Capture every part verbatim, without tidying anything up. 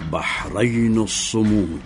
بحرين الصمود.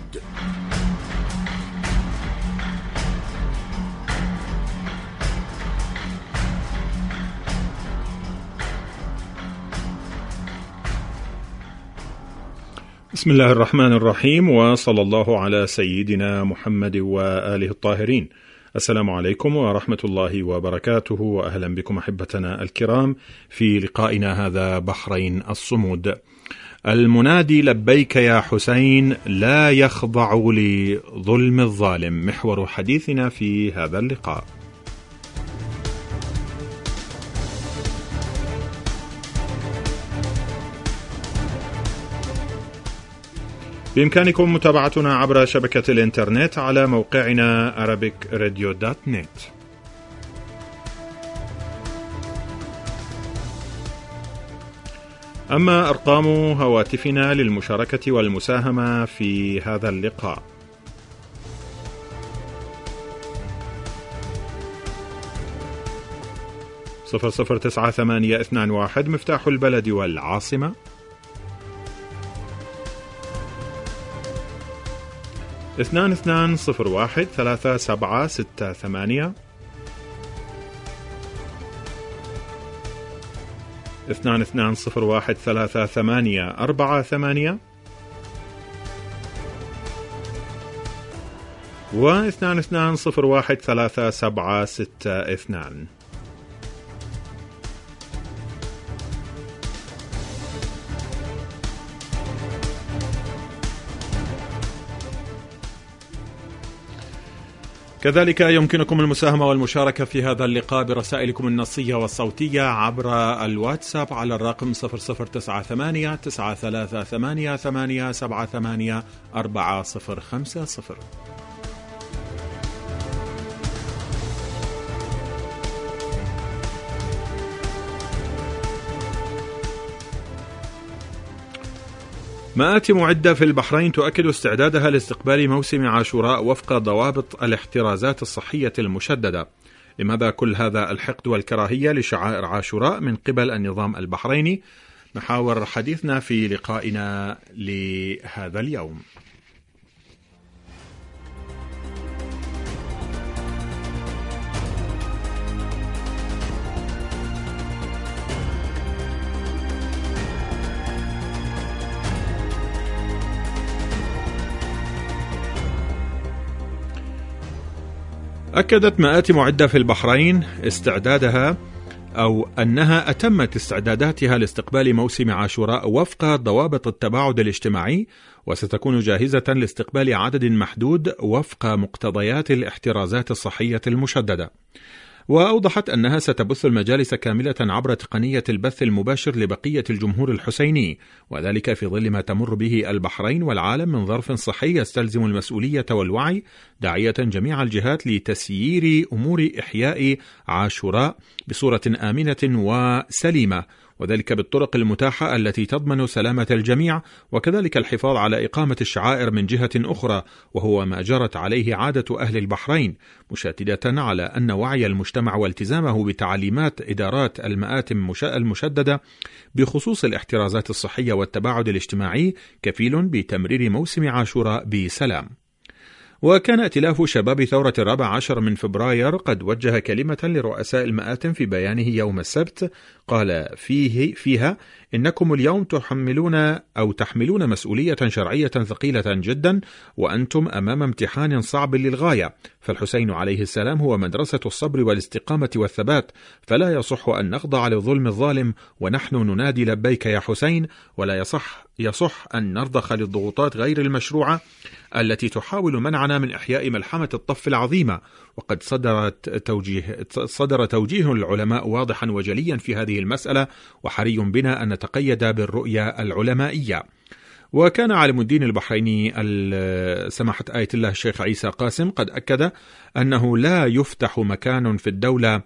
بسم الله الرحمن الرحيم، وصلى الله على سيدنا محمد وآله الطاهرين. السلام عليكم ورحمة الله وبركاته، وأهلا بكم أحبتنا الكرام في لقائنا هذا بحرين الصمود. المنادي لبيك يا حسين لا يخضع لظلم الظالم، محور حديثنا في هذا اللقاء. بإمكانكم متابعتنا عبر شبكة الإنترنت على موقعنا arabic radio dot net. أما أرقام هواتفنا للمشاركة والمساهمة في هذا اللقاء: صفر صفر تسعة ثمانية اثنان واحد مفتاح البلد والعاصمة، اثنان اثنان صفر واحد ثلاثة سبعة ستة ثمانية، اثنان اثنان صفر واحد ثلاثة ثمانية أربعة ثمانية، واثنان اثنان صفر واحد ثلاثة سبعة ستة اثنان. كذلك يمكنكم المساهمة والمشاركة في هذا اللقاء برسائلكم النصية والصوتية عبر الواتساب على الرقم صفر صفر تسعة ثمانية تسعة ثلاثة ثمانية ثمانية سبعة ثمانية أربعة صفر خمسة صفر. مآتم معدة في البحرين تؤكد استعدادها لاستقبال موسم عاشوراء وفق ضوابط الاحترازات الصحية المشددة. لماذا كل هذا الحقد والكراهية لشعائر عاشوراء من قبل النظام البحريني؟ محاور حديثنا في لقائنا لهذا اليوم. أكدت مآتم معدة في البحرين استعدادها أو أنها أتمت استعداداتها لاستقبال موسم عاشوراء وفق ضوابط التباعد الاجتماعي، وستكون جاهزة لاستقبال عدد محدود وفق مقتضيات الاحترازات الصحية المشددة. وأوضحت أنها ستبث المجالس كاملة عبر تقنية البث المباشر لبقية الجمهور الحسيني، وذلك في ظل ما تمر به البحرين والعالم من ظرف صحي يستلزم المسؤولية والوعي، داعية جميع الجهات لتسيير أمور إحياء عاشوراء بصورة آمنة وسليمة، وذلك بالطرق المتاحة التي تضمن سلامة الجميع، وكذلك الحفاظ على إقامة الشعائر من جهة أخرى، وهو ما جرت عليه عادة أهل البحرين، مشددة على أن وعي المجتمع والتزامه بتعليمات إدارات المآتم المشددة بخصوص الاحترازات الصحية والتباعد الاجتماعي كفيل بتمرير موسم عاشوراء بسلام. وكان ائتلاف شباب ثورة الرابع عشر من فبراير قد وجه كلمة لرؤساء المآتم في بيانه يوم السبت، قال فيه فيها: إنكم اليوم تحملون أو تحملون مسؤولية شرعية ثقيلة جدا، وأنتم أمام امتحان صعب للغاية، فالحسين عليه السلام هو مدرسة الصبر والاستقامة والثبات، فلا يصح أن نخضع للظلم الظالم، ونحن ننادي لبيك يا حسين، ولا يصح يصح أن نرضخ للضغوطات غير المشروعة التي تحاول منعنا من إحياء ملحمة الطف العظيمة. وقد صدرت توجيه صدر توجيه العلماء واضحا وجليا في هذه المسألة، وحري بنا أن نتقيد بالرؤية العلمائية. وكان عالم الدين البحريني سماحة آية الله الشيخ عيسى قاسم قد أكد أنه لا يفتح مكان في الدولة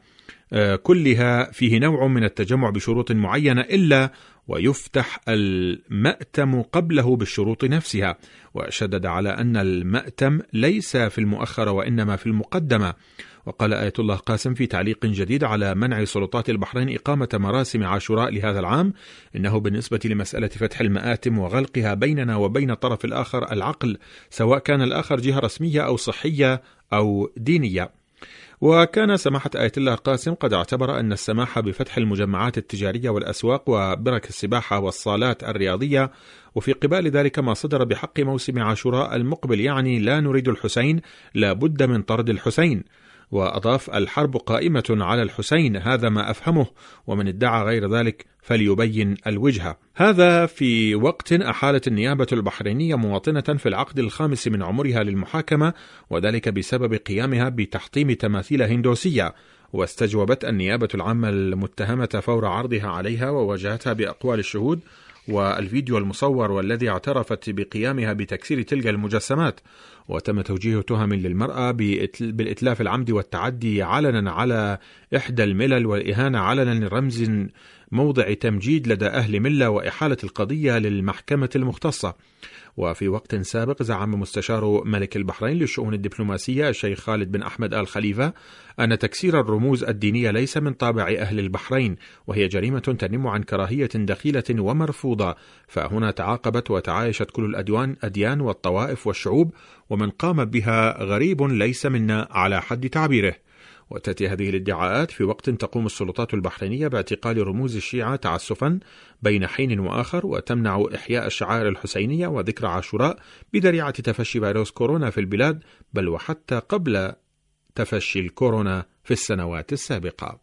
كلها فيه نوع من التجمع بشروط معينة إلا ويفتح المأتم قبله بالشروط نفسها، وشدد على أن المأتم ليس في المؤخرة وإنما في المقدمة، وقال آية الله قاسم في تعليق جديد على منع سلطات البحرين إقامة مراسم عاشوراء لهذا العام: إنه بالنسبة لمسألة فتح المآتم وغلقها بيننا وبين الطرف الآخر العقل، سواء كان الآخر جهة رسمية أو صحية أو دينية. وكان سماحة آية الله قاسم قد اعتبر أن السماح بفتح المجمعات التجارية والأسواق وبرك السباحة والصالات الرياضية، وفي قبال ذلك ما صدر بحق موسم عاشوراء المقبل، يعني لا نريد الحسين، لا بد من طرد الحسين. وأضاف: الحرب قائمة على الحسين، هذا ما أفهمه، ومن ادعى غير ذلك فليبين الوجهة. هذا في وقت أحالت النيابة البحرينية مواطنة في العقد الخامس من عمرها للمحاكمة، وذلك بسبب قيامها بتحطيم تماثيل هندوسية، واستجوبت النيابة العامة المتهمة فور عرضها عليها وواجهتها بأقوال الشهود والفيديو المصور والذي اعترفت بقيامها بتكسير تلك المجسمات. وتم توجيه تهم للمرأة بالإتلاف العمد والتعدي علنا على إحدى الملل، والإهانة علنا لرمز موضع تمجيد لدى أهل ملة، وإحالة القضية للمحكمة المختصة. وفي وقت سابق زعم مستشار ملك البحرين للشؤون الدبلوماسية الشيخ خالد بن أحمد آل خليفة أن تكسير الرموز الدينية ليس من طابع أهل البحرين، وهي جريمة تنم عن كراهية دخيلة ومرفوضة، فهنا تعاقبت وتعايشت كل الأديان أديان والطوائف والشعوب، ومن قام بها غريب ليس منا على حد تعبيره. وتأتي هذه الادعاءات في وقت تقوم السلطات البحرينية باعتقال رموز الشيعة تعسفا بين حين وآخر، وتمنع إحياء الشعائر الحسينية وذكرى عاشوراء بذريعة تفشي فيروس كورونا في البلاد، بل وحتى قبل تفشي الكورونا في السنوات السابقة.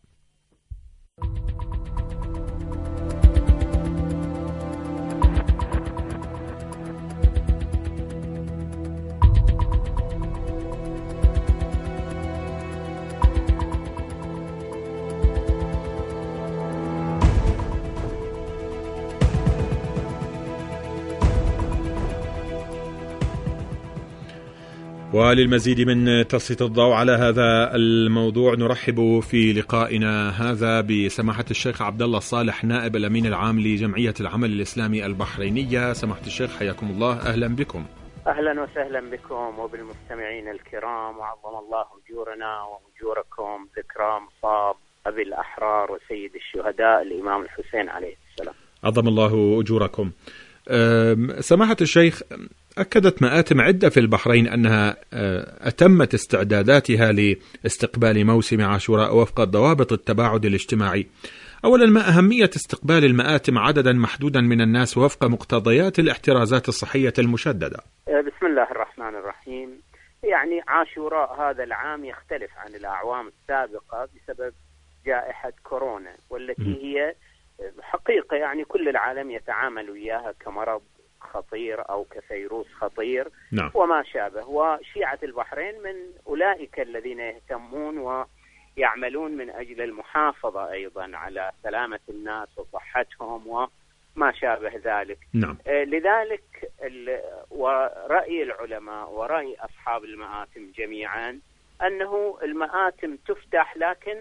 وللمزيد من تسليط الضوء على هذا الموضوع نرحب في لقائنا هذا بسماحة الشيخ عبد الله الصالح، نائب الأمين العام لجمعية العمل الإسلامي البحرينية. سماحة الشيخ حياكم الله، أهلا بكم. أهلا وسهلا بكم وبالمستمعين الكرام، وعظم الله أجورنا وأجوركم ذكرى مصاب أبي الأحرار وسيد الشهداء الإمام الحسين عليه السلام. عظم الله أجوركم. سماحة الشيخ، أكدت مآتم عدة في البحرين أنها أتمت استعداداتها لاستقبال موسم عاشوراء وفق ضوابط التباعد الاجتماعي. أولا، ما أهمية استقبال المآتم عددا محدودا من الناس وفق مقتضيات الاحترازات الصحية المشددة؟ بسم الله الرحمن الرحيم. يعني عاشوراء هذا العام يختلف عن الأعوام السابقة بسبب جائحة كورونا، والتي هي حقيقة يعني كل العالم يتعامل وياها كمرض خطير أو كفيروس خطير. نعم. وما شابه. وشيعة البحرين من أولئك الذين يهتمون ويعملون من أجل المحافظة أيضا على سلامة الناس وصحتهم وما شابه ذلك. نعم. آه لذلك ورأي العلماء ورأي أصحاب المآتم جميعا أنه المآتم تفتح، لكن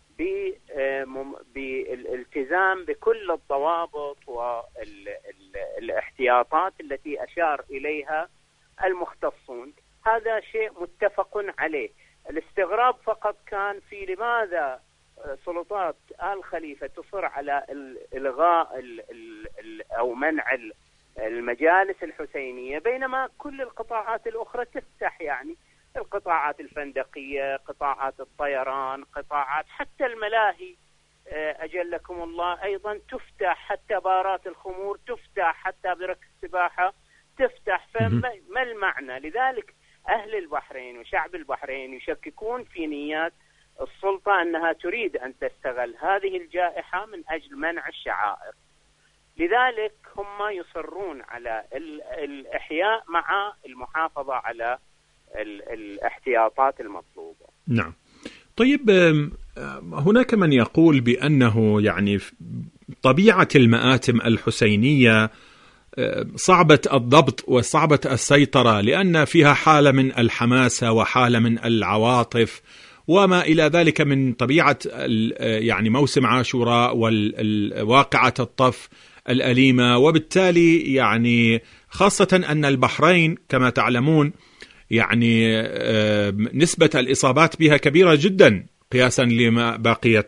بالالتزام بكل الضوابط والاحتياطات التي أشار إليها المختصون. هذا شيء متفق عليه. الاستغراب فقط كان في لماذا سلطات آل خليفة تصر على إلغاء ال ال أو منع المجالس الحسينية بينما كل القطاعات الأخرى تفتح، يعني القطاعات الفندقية، قطاعات الطيران، قطاعات حتى الملاهي أجلكم الله أيضا تفتح، حتى بارات الخمور تفتح، حتى برك السباحة تفتح. فما المعنى؟ لذلك أهل البحرين وشعب البحرين يشككون في نيات السلطة أنها تريد أن تستغل هذه الجائحة من أجل منع الشعائر. لذلك هم يصرون على الإحياء مع المحافظة على الاحتياطات المطلوبة. نعم. طيب، هناك من يقول بأنه يعني طبيعة المآتم الحسينية صعبة الضبط وصعبة السيطرة، لأن فيها حالة من الحماسة وحالة من العواطف وما إلى ذلك من طبيعة يعني موسم عاشوراء والواقعة الطف الأليمة. وبالتالي يعني خاصة أن البحرين كما تعلمون يعني نسبة الإصابات بها كبيرة جدا قياسا لما بقية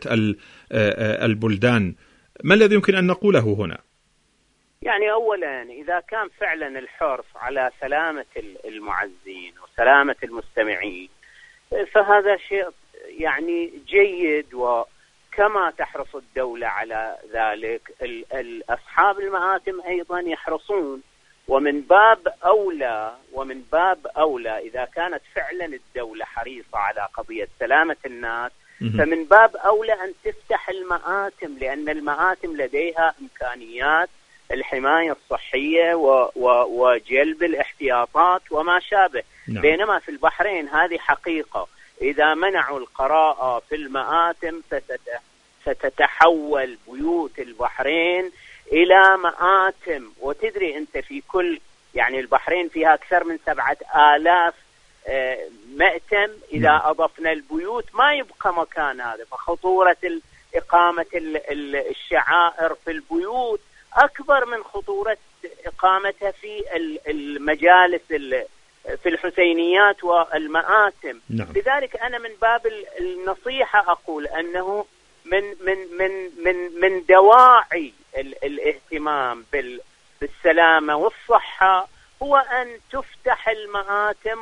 البلدان. ما الذي يمكن أن نقوله هنا؟ يعني أولا إذا كان فعلا الحرص على سلامة المعزين وسلامة المستمعين فهذا شيء يعني جيد، وكما تحرص الدولة على ذلك أصحاب المآتم أيضا يحرصون، ومن باب أولى ومن باب أولى إذا كانت فعلا الدولة حريصة على قضية سلامة الناس فمن باب أولى أن تفتح المآتم، لأن المآتم لديها إمكانيات الحماية الصحية و و وجلب الاحتياطات وما شابه. نعم. بينما في البحرين هذه حقيقة، إذا منعوا القراءة في المآتم ستتحول بيوت البحرين إلى مآتم. وتدري أنت في كل يعني البحرين فيها أكثر من سبعة آلاف مأتم، إذا نعم. أضفنا البيوت ما يبقى مكان هذا، فخطورة إقامة الشعائر في البيوت أكبر من خطورة إقامتها في المجالس في الحسينيات والمآتم. نعم. لذلك أنا من باب النصيحة أقول أنه من من من من من دواعي الاهتمام بالسلامة والصحة هو أن تفتح المآتم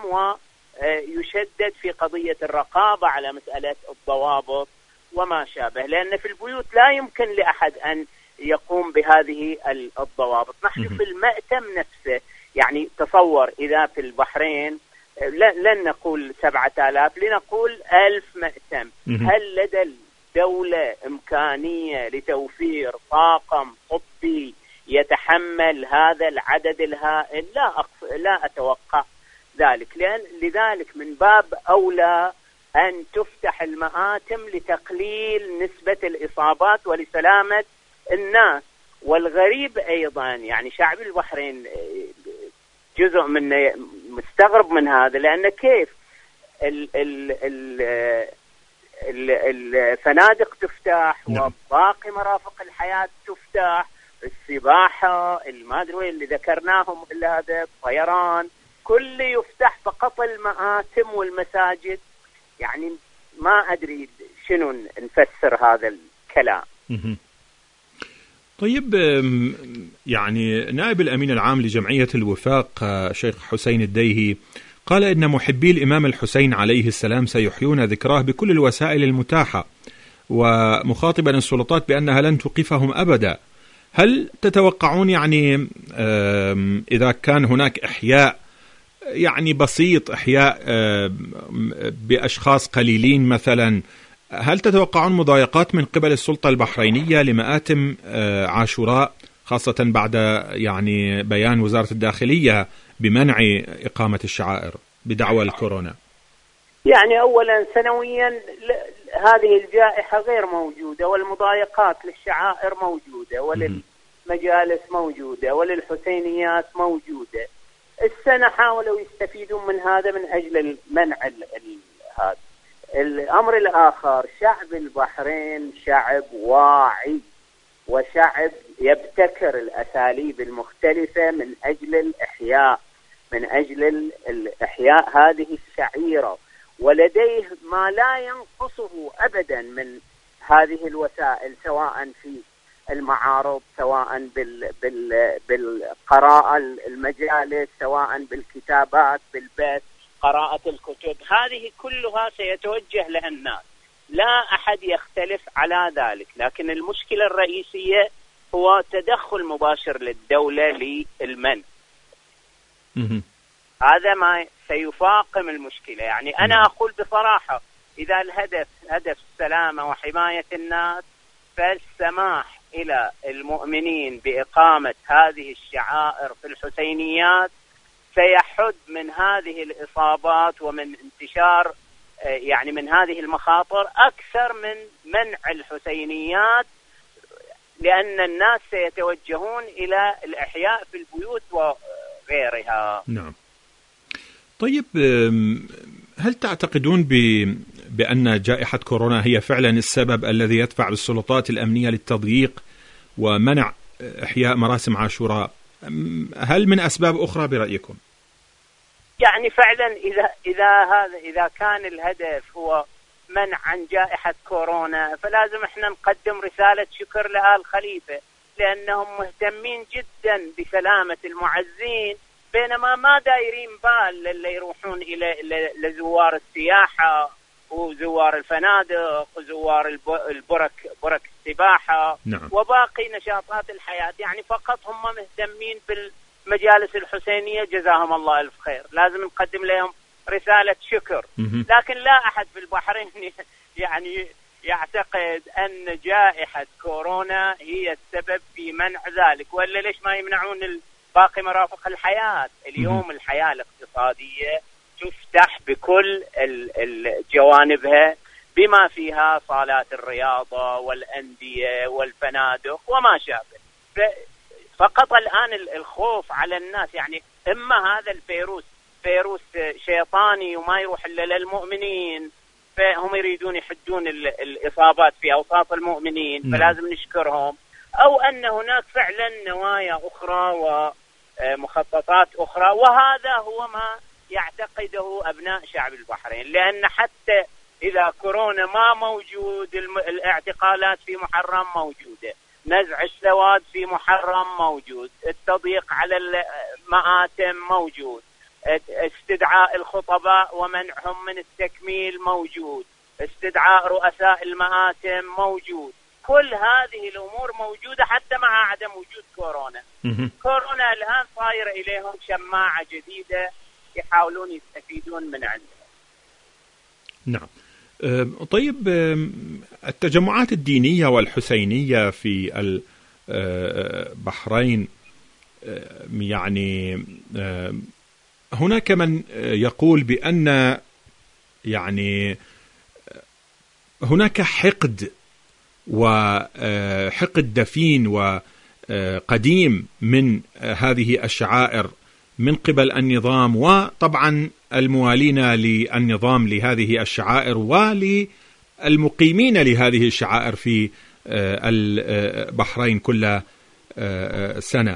ويشدد في قضية الرقابة على مسألة الضوابط وما شابه، لأن في البيوت لا يمكن لأحد أن يقوم بهذه الضوابط. نحن في المأتم نفسه يعني تصور إذا في البحرين لن نقول سبعة آلاف، لنقول ألف مأتم، هل لدى الدولة إمكانية لتوفير طاقم طبي يتحمل هذا العدد الهائل؟ لا أقص... لا أتوقع ذلك، لأن لذلك من باب أولى أن تفتح المآتم لتقليل نسبة الإصابات ولسلامة الناس. والغريب أيضا يعني شعب البحرين جزء من مستغرب من هذا، لأن كيف ال ال ال الفنادق تفتح وباقي مرافق الحياة تفتح، السباحة ما أدري اللي ذكرناهم إلا هذا، الطيران كل يفتح، فقط المآتم والمساجد يعني ما أدري شنو نفسر هذا الكلام. طيب يعني نائب الأمين العام لجمعية الوفاق شيخ حسين الديهي قال إن محبي الإمام الحسين عليه السلام سيحيون ذكراه بكل الوسائل المتاحة، ومخاطبا السلطات بأنها لن توقفهم أبدا. هل تتوقعون يعني إذا كان هناك إحياء يعني بسيط، إحياء بأشخاص قليلين مثلا، هل تتوقعون مضايقات من قبل السلطة البحرينية لمآتم عاشوراء، خاصة بعد يعني بيان وزارة الداخلية بمنع إقامة الشعائر بدعوى الكورونا؟ يعني أولا سنويا هذه الجائحة غير موجودة، والمضايقات للشعائر موجودة، وللمجالس موجودة، وللحسينيات موجودة. السنة حاولوا يستفيدون من هذا من أجل منع هذا. الأمر الآخر، شعب البحرين شعب واعي وشعب يبتكر الأساليب المختلفة من أجل الإحياء من أجل الإحياء هذه الشعيرة، ولديه ما لا ينقصه أبدا من هذه الوسائل، سواء في المعارض، سواء بال بال بالقراءة المجالس، سواء بالكتابات بالبث، قراءة الكتب، هذه كلها سيتوجه لها الناس، لا أحد يختلف على ذلك. لكن المشكلة الرئيسية هو تدخل مباشر للدولة للمنع. هذا ما سيفاقم المشكلة. يعني أنا أقول بصراحة، إذا الهدف هدف السلامة وحماية الناس، فالسماح إلى المؤمنين بإقامة هذه الشعائر في الحسينيات سيحد من هذه الإصابات ومن انتشار يعني من هذه المخاطر أكثر من منع الحسينيات، لأن الناس سيتوجهون إلى الإحياء في البيوت وغيرها. نعم. طيب، هل تعتقدون بأن جائحة كورونا هي فعلا السبب الذي يدفع بالسلطات الأمنية للتضييق ومنع إحياء مراسم عاشوراء؟ هل من أسباب أخرى برأيكم؟ يعني فعلا إذا إذا هذا إذا كان الهدف هو منع عن جائحة كورونا، فلازم احنا نقدم رسالة شكر لآل خليفة، لأنهم مهتمين جدا بسلامة المعزين، بينما ما دايرين بال اللي يروحون إلى لزوار السياحة وزوار الفنادق وزوار البرك برك السباحة. نعم. وباقي نشاطات الحياة. يعني فقط هم مهتمين بالمجالس الحسينية، جزاهم الله ألف خير، لازم نقدم لهم رسالة شكر. لكن لا أحد في البحرين يعني يعتقد أن جائحة كورونا هي السبب في منع ذلك، ولا ليش ما يمنعون باقي مرافق الحياة؟ اليوم الحياة الاقتصادية تفتح بكل الجوانبها، بما فيها صالات الرياضة والأندية والفنادق وما شابه. فقط الآن الخوف على الناس، يعني إما هذا الفيروس فيروس شيطاني وما يروح إلا للمؤمنين، فهم يريدون يحدون الإصابات في أوساط المؤمنين، فلازم نشكرهم، أو أن هناك فعلا نوايا أخرى ومخططات أخرى، وهذا هو ما يعتقده أبناء شعب البحرين. لأن حتى إذا كورونا ما موجود، الاعتقالات في محرم موجودة، نزع السواد في محرم موجود، التضييق على المآتم موجود، استدعاء الخطباء ومنعهم من التكميل موجود، استدعاء رؤساء المآتم موجود. كل هذه الأمور موجودة حتى مع عدم وجود كورونا. كورونا الآن صاير إليهم شماعة جديدة يحاولون يستفيدون من عندها. نعم. طيب، التجمعات الدينية والحسينية في البحرين، يعني هناك من يقول بأن يعني هناك حقد وحقد دفين وقديم من هذه الشعائر من قبل النظام، وطبعا الموالين للنظام لهذه الشعائر وللمقيمين لهذه الشعائر في البحرين كل سنة.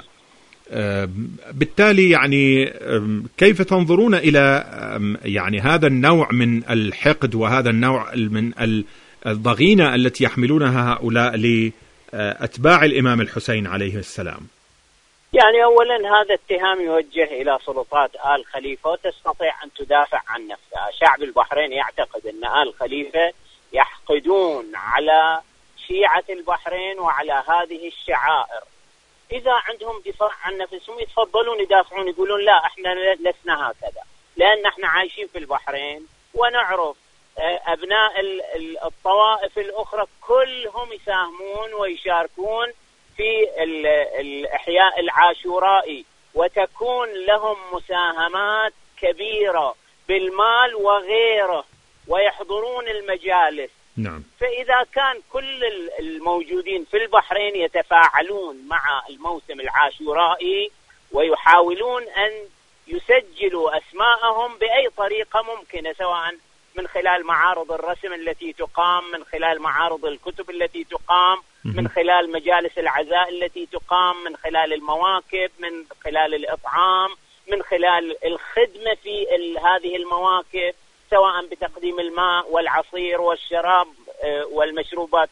بالتالي يعني كيف تنظرون إلى يعني هذا النوع من الحقد وهذا النوع من الضغينة التي يحملونها هؤلاء لأتباع الإمام الحسين عليه السلام؟ يعني أولا هذا اتهام يوجه إلى سلطات آل خليفة، وتستطيع أن تدافع عن نفسها. شعب البحرين يعتقد أن آل خليفة يحقدون على شيعة البحرين وعلى هذه الشعائر. إذا عندهم دفاع عن نفسهم يتفضلون يدافعون، يقولون لا احنا لسنا هكذا، لأن احنا عايشين في البحرين ونعرف أبناء الطوائف الأخرى كلهم يساهمون ويشاركون في الإحياء العاشورائي، وتكون لهم مساهمات كبيرة بالمال وغيره، ويحضرون المجالس. نعم. فإذا كان كل الموجودين في البحرين يتفاعلون مع الموسم العاشورائي ويحاولون أن يسجلوا أسماءهم بأي طريقة ممكنة، سواء من خلال معارض الرسم التي تقام، من خلال معارض الكتب التي تقام، من خلال مجالس العزاء التي تقام، من خلال المواكب، من خلال الإطعام، من خلال الخدمة في هذه المواكب، سواء بتقديم الماء والعصير والشراب والمشروبات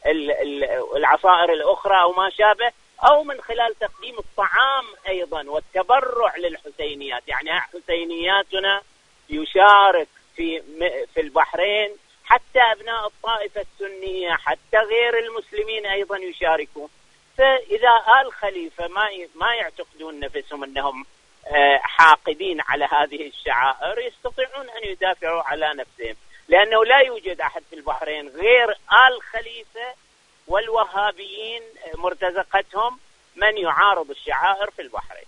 العصائر الأخرى أو ما شابه، أو من خلال تقديم الطعام أيضا والتبرع للحسينيات. يعني حسينياتنا يشارك في في البحرين، حتى أبناء الطائفة السنية، حتى غير المسلمين أيضا يشاركون. فإذا آل خليفة ما ما يعتقدون نفسهم أنهم حاقدين على هذه الشعائر، يستطيعون أن يدافعوا على نفسهم، لأنه لا يوجد أحد في البحرين غير آل خليفة والوهابيين مرتزقتهم من يعارض الشعائر في البحرين.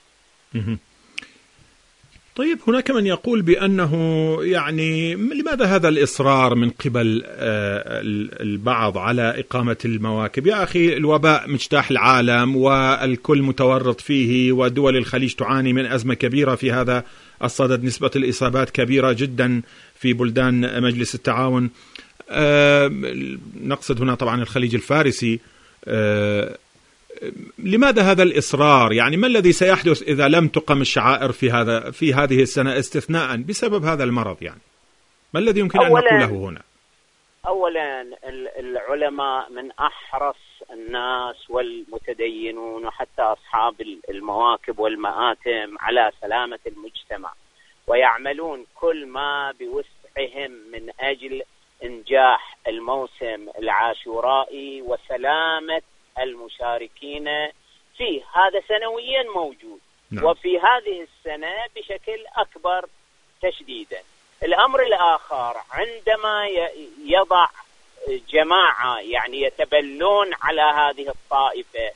طيب، هناك من يقول بأنه يعني لماذا هذا الإصرار من قبل البعض على إقامة المواكب؟ يا أخي، الوباء مجتاح العالم والكل متورط فيه، ودول الخليج تعاني من أزمة كبيرة في هذا الصدد، نسبة الإصابات كبيرة جدا في بلدان مجلس التعاون، نقصد هنا طبعا الخليج الفارسي. لماذا هذا الإصرار؟ يعني ما الذي سيحدث إذا لم تقم الشعائر في هذا في هذه السنة استثناء بسبب هذا المرض؟ يعني ما الذي يمكن أن نقوله هنا؟ أولا العلماء من أحرص الناس والمتدينون وحتى أصحاب المواكب والمآتم على سلامة المجتمع، ويعملون كل ما بوسعهم من أجل إنجاح الموسم العاشورائي وسلامة المشاركين فيه. هذا سنويا موجود. نعم. وفي هذه السنة بشكل أكبر تشديدا. الأمر الآخر، عندما يضع جماعة يعني يتبلون على هذه الطائفة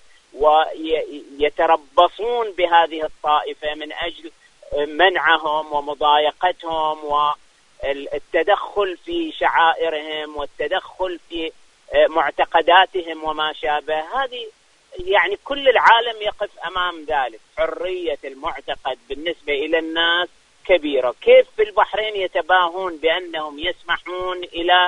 ويتربصون بهذه الطائفة من أجل منعهم ومضايقتهم والتدخل في شعائرهم والتدخل في معتقداتهم وما شابه، هذه يعني كل العالم يقف أمام ذلك. حرية المعتقد بالنسبة إلى الناس كبيرة. كيف في البحرين يتباهون بأنهم يسمحون إلى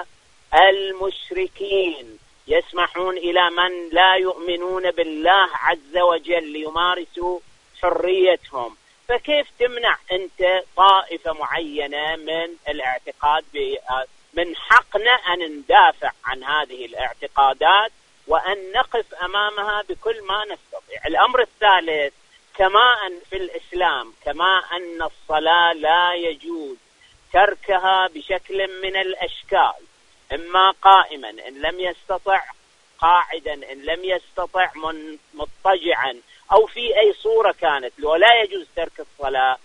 المشركين، يسمحون إلى من لا يؤمنون بالله عز وجل ليمارسوا حريتهم، فكيف تمنع أنت طائفة معينة من الاعتقاد؟ من حقنا أن ندافع عن هذه الاعتقادات وأن نقف أمامها بكل ما نستطيع. الأمر الثالث، كما أن في الإسلام كما أن الصلاة لا يجوز تركها بشكل من الأشكال، إما قائما إن لم يستطع، قاعدا إن لم يستطع، مضطجعا أو في أي صورة كانت، ولا يجوز ترك الصلاة.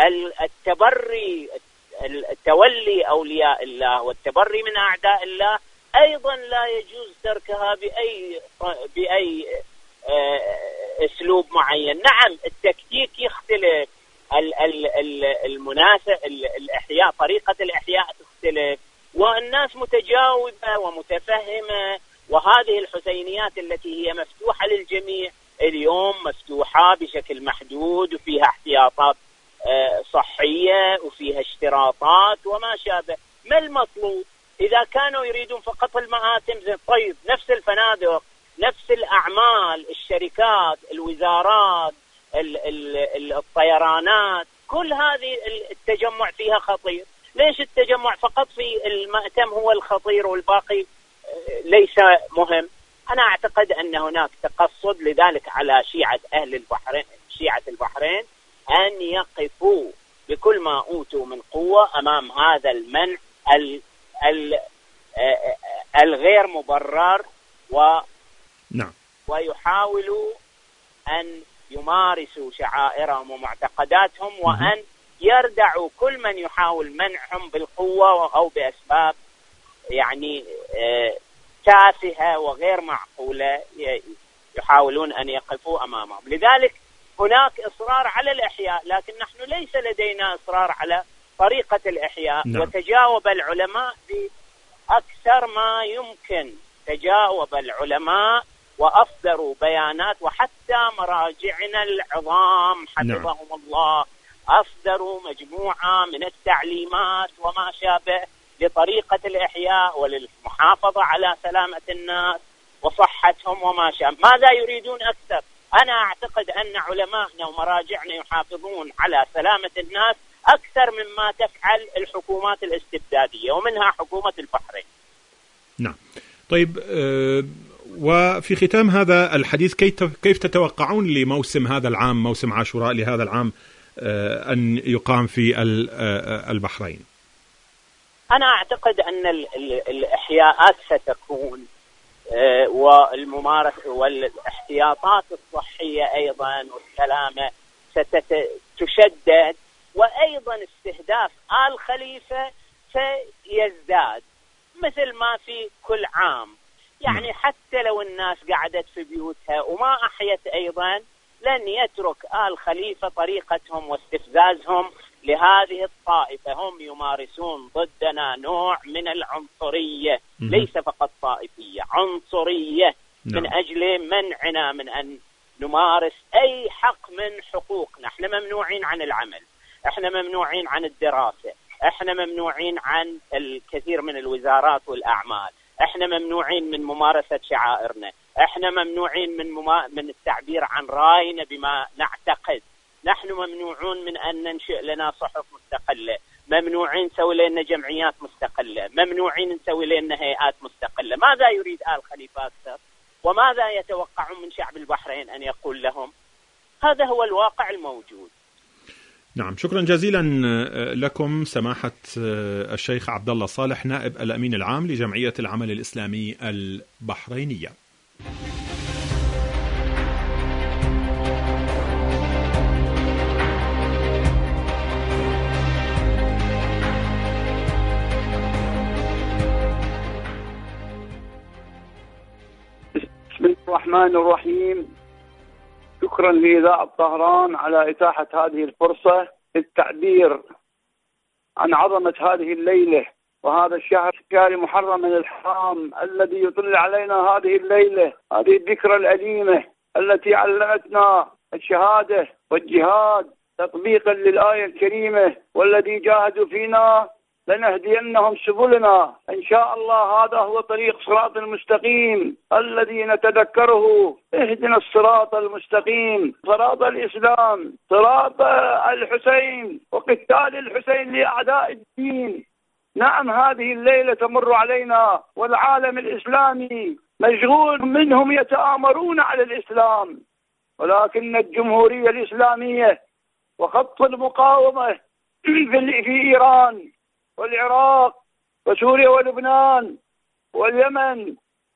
التبري، التولي أولياء الله والتبري من أعداء الله أيضا لا يجوز تركها بأي بأي أسلوب معين. نعم التكتيك يختلف، المناسب الإحياء، طريقة الإحياء تختلف، والناس متجاوبة ومتفهمة، وهذه الحسينيات التي هي مفتوحة للجميع اليوم مفتوحة بشكل محدود وفيها احتياطات صحية وفيها اشتراطات وما شابه. ما المطلوب؟ إذا كانوا يريدون فقط المآتم، طيب نفس الفنادق، نفس الأعمال، الشركات، الوزارات، الطيرانات، كل هذه التجمع فيها خطير. ليش التجمع فقط في المأتم هو الخطير والباقي ليس مهم؟ أنا أعتقد أن هناك تقصد، لذلك على شيعة أهل البحرين، شيعة البحرين، أن يقفوا بكل ما أوتوا من قوة أمام هذا المنع ال ال الغير مبرر، و نعم. ويحاولوا أن يمارسوا شعائرهم ومعتقداتهم، وأن يردعوا كل من يحاول منعهم بالقوة أو بأسباب يعني تافهة وغير معقولة، يحاولون أن يقفوا أمامهم. لذلك هناك إصرار على الإحياء، لكن نحن ليس لدينا إصرار على طريقة الإحياء. نعم. وتجاوب العلماء بأكثر ما يمكن، تجاوب العلماء وأصدروا بيانات، وحتى مراجعنا العظام حفظهم نعم. الله أصدروا مجموعة من التعليمات وما شابه لطريقة الإحياء وللمحافظة على سلامة الناس وصحتهم وما شابه. ماذا يريدون أكثر؟ أنا أعتقد أن علماءنا ومراجعنا يحافظون على سلامة الناس أكثر مما تفعل الحكومات الاستبدادية، ومنها حكومة البحرين. نعم. طيب، أه وفي ختام هذا الحديث، كيف تتوقعون لموسم هذا العام، موسم عاشوراء لهذا العام، أه أن يقام في البحرين؟ أنا أعتقد أن الإحياءات ستكون، أه والممارسة والاحتياطات الصحية أيضا والسلامة ستشدد، وأيضا استهداف آل خليفة سيزداد مثل ما في كل عام. يعني حتى لو الناس قعدت في بيوتها وما أحيت أيضا، لن يترك آل خليفة طريقتهم واستفزازهم لهذه الطائفة. هم يمارسون ضدنا نوع من العنصرية، ليس فقط طائفية، عنصرية، من أجل منعنا من أن نمارس أي حق من حقوقنا. احنا ممنوعين عن العمل، احنا ممنوعين عن الدراسة، احنا ممنوعين عن الكثير من الوزارات والأعمال، احنا ممنوعين من ممارسة شعائرنا، احنا ممنوعين من مما من التعبير عن راينا بما نعتقد. نحن ممنوعون من أن ننشئ لنا صحف مستقلة، ممنوعين نسوي لنا جمعيات مستقلة، ممنوعين نسوي لنا هيئات مستقلة. ماذا يريد آل خليفة أكثر؟ وماذا يتوقعون من شعب البحرين أن يقول لهم؟ هذا هو الواقع الموجود. نعم، شكرا جزيلا لكم سماحة الشيخ عبد الله صالح، نائب الأمين العام لجمعية العمل الإسلامي البحرينية. بسم الله الرحمن الرحيم. شكرا لإذاعة طهران على إتاحة هذه الفرصة للتعبير عن عظمة هذه الليلة وهذا الشهر الشهر محرم من الحرام الذي يطل علينا هذه الليلة، هذه الذكرى الأليمة التي علمتنا الشهادة والجهاد تطبيقا للآية الكريمة، والذي جاهدوا فينا لنهدينهم سبلنا. إن شاء الله هذا هو طريق صراط المستقيم الذي نتذكره. اهدنا الصراط المستقيم، صراط الإسلام، صراط الحسين وقتال الحسين لأعداء الدين. نعم، هذه الليلة تمر علينا والعالم الإسلامي مشغول، منهم يتآمرون على الإسلام، ولكن الجمهورية الإسلامية وخط المقاومة في إيران والعراق وسوريا ولبنان واليمن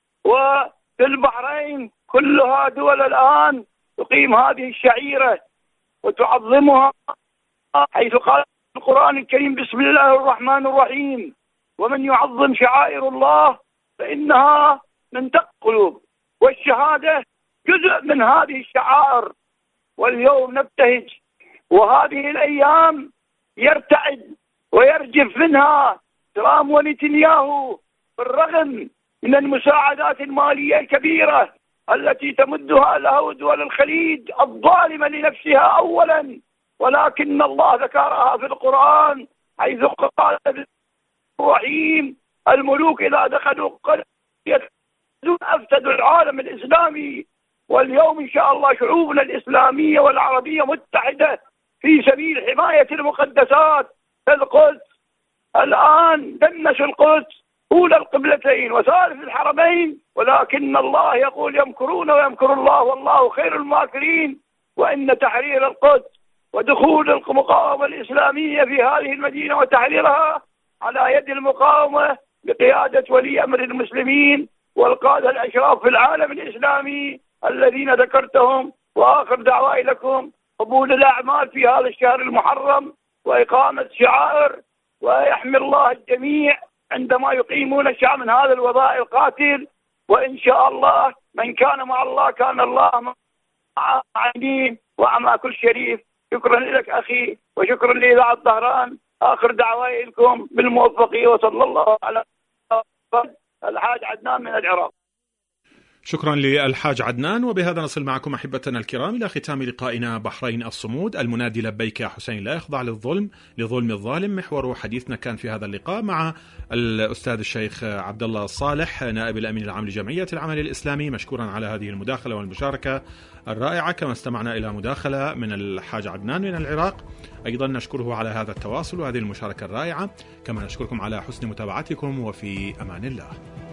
وفي البحرين كلها دول الآن تقيم هذه الشعيرة وتعظمها، حيث قال القرآن الكريم: بسم الله الرحمن الرحيم، ومن يعظم شعائر الله فإنها من تقوى القلوب. والشهادة جزء من هذه الشعائر. واليوم نبتهج وهذه الأيام يرتعد ويرجف منها ترامب ونتنياهو بالرغم من المساعدات المالية الكبيرة التي تمدها له دول الخليج الظالمة لنفسها أولا، ولكن الله ذكرها في القرآن حيث قال الرحيم: الملوك إذا دخلوا قرية أفسدوا العالم الإسلامي. واليوم إن شاء الله شعوبنا الإسلامية والعربية متحدة في سبيل حماية المقدسات. القدس الآن دنس القدس أولى القبلتين وثالث الحرمين، ولكن الله يقول: يمكرون ويمكر الله والله خير الماكرين. وإن تحرير القدس ودخول المقاومة الإسلامية في هذه المدينة وتحريرها على يد المقاومة بقيادة ولي أمر المسلمين والقادة الأشراف في العالم الإسلامي الذين ذكرتهم. وآخر دعوائي لكم قبول الأعمال في هذا الشهر المحرم وإقامة شعائر، ويحمي الله الجميع عندما يقيمون الشعب من هذا الوباء القاتل. وإن شاء الله من كان مع الله كان الله مع عينين ومع كل شريف. شكرا لك أخي وشكرا لإذاعة طهران. آخر دعوائي لكم بالموفقية، وصلى الله على الحاج عدنان من العراق. شكرا للحاج عدنان. وبهذا نصل معكم أحبتنا الكرام إلى ختام لقائنا بحرين الصمود. المنادي لبيك يا حسين لا يخضع للظلم لظلم الظالم، محور حديثنا كان في هذا اللقاء مع الأستاذ الشيخ عبد الله الصالح نائب الأمين العام لجمعية العمل الإسلامي، مشكورا على هذه المداخلة والمشاركة الرائعة. كما استمعنا إلى مداخلة من الحاج عدنان من العراق، أيضا نشكره على هذا التواصل وهذه المشاركة الرائعة. كما نشكركم على حسن متابعتكم، وفي أمان الله.